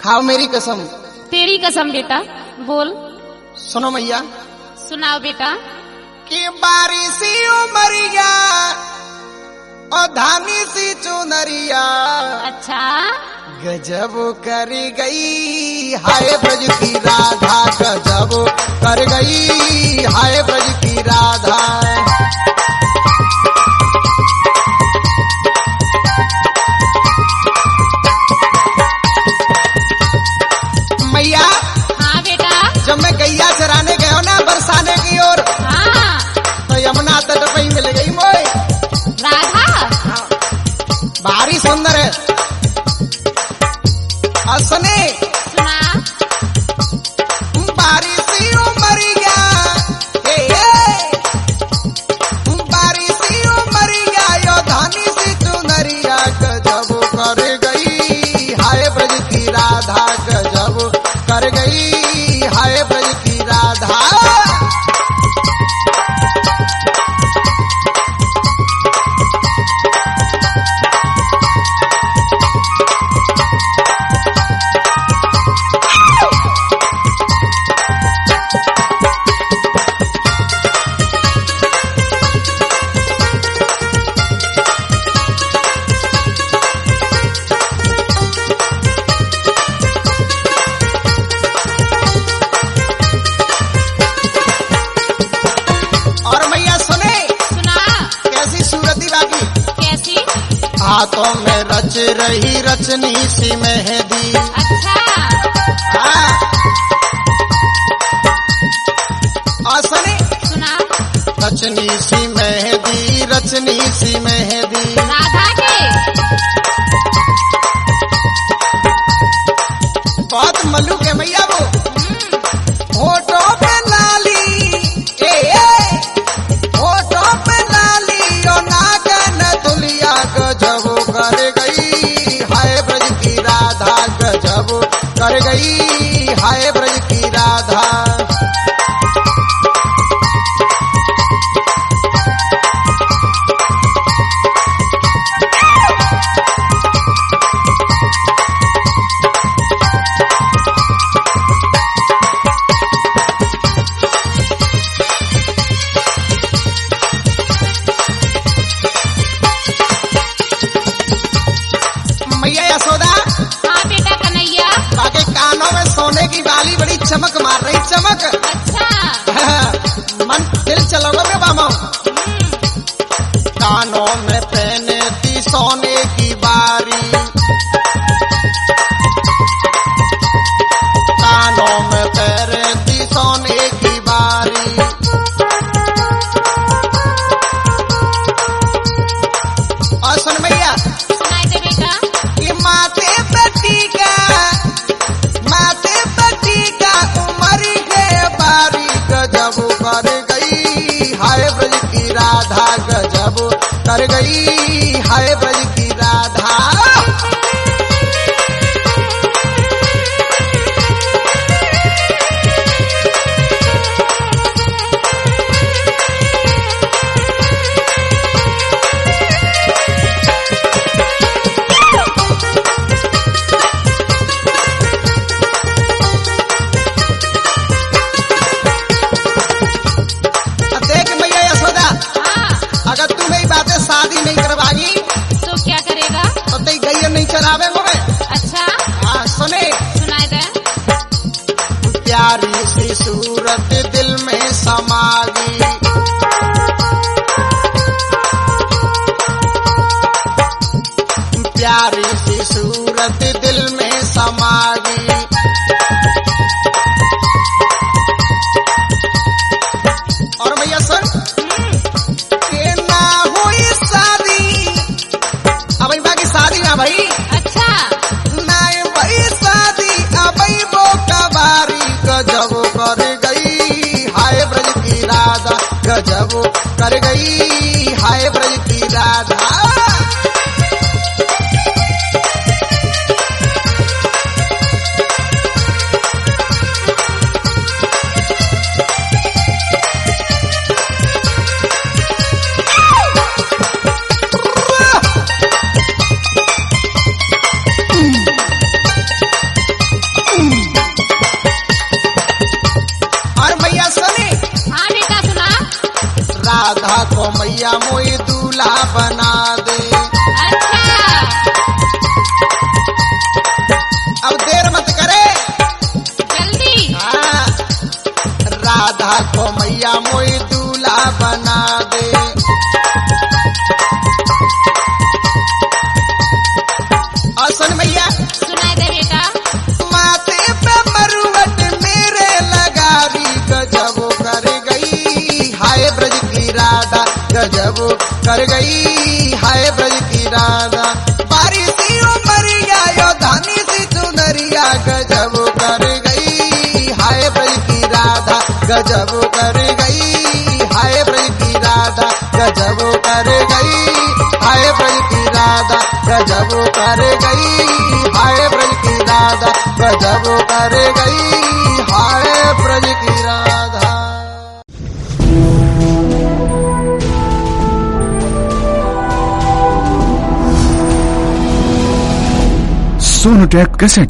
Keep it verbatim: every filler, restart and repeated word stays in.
खाओ मेरी कसम। तेरी कसम बेटा, बोल। सुनो मैया। सुनाओ बेटा। कि बारिशी उमरिया और धानी सी चुनरिया अच्छा गजब कर गई हाय ब्रज की राधा, गजब कर गई हाय ब्रज की राधा। मैया। हाँ बेटा। जब मैं गैया चराने गयो ना बरसाने की ओर, हाँ तो यमुना तट पे ही मिल गई मोए राधा। हाँ। भारी सुंदर है। असने सुना। बारिशी उमरिया, ए, ए, बारिशी उमरिया यो धानी सी चुनरिया गजब कर गई हाय ब्रज की राधा, गजब कर गई हाय ब्रज की राधा। हाथों में रच रही रचनी सी मेहंदी। अच्छा हाँ। असने सुना। रचनी सी मेहंदी, रचनी सी मेहंदी राधा के बहुत मल्लू के मैया वो। होठों पे लाली, ए, ए, होठों पे लाली ओ नागन दुलिया गजब कर गई हाय ब्रज की राधा, गजब कर गई हाय ब्रज की राधा। बाली बड़ी चमक मार रही, चमक। अच्छा मन दिल चलोगे में बामा। कानों में पहने थी सोने की बारी, कानों में पहने थी सोने की बारी। और सुन भैया। सुनाई दे बेटा। कि माथे पे टीका, माथे टीका उमरी के बारी गजब कर गई हाय ब्रज की राधा, गजब कर गई हाय ब्रज की राधा। अगर तू मेरी बातें शादी नहीं करवागी तो क्या करेगा? तो तेरी गैया नहीं चरावे मुझे। अच्छा हाँ सुने। सुनाई दे। प्यारी सी सूरत दिल में समागी, प्यारी सी सूरत दिल में समागी। और भैया सुन, भाई। अच्छा नहीं भाई शादी अबई वो कबारी गजब कर गई हाय ब्रज की राधा, गजब कर गई हाय ब्रज की राधा। राधा को मैया मोई दूल्हा बना दे। अच्छा अब देर मत करे। जल्दी। हाँ, राधा को मैया मोई दूल्हा बना दे। और सुन मैया सुनाई दे बेटा। माथे पे मरुवट मेरे लगावी गजब कर गई हाय ब्रज की राधा गजब कर गई हाय ब्रज की राधा। बारिशी उमरिया यो धानी सी चुनरिया गजब कर गई हाय ब्रज की राधा गजब कर गई हाय ब्रज की राधा गजब कर गई हाय ब्रज की राधा गजब कर गई हाय ब्रज की राधा गजब कर गई हाय ब्रज की राधा। सोनोटेक कैसेट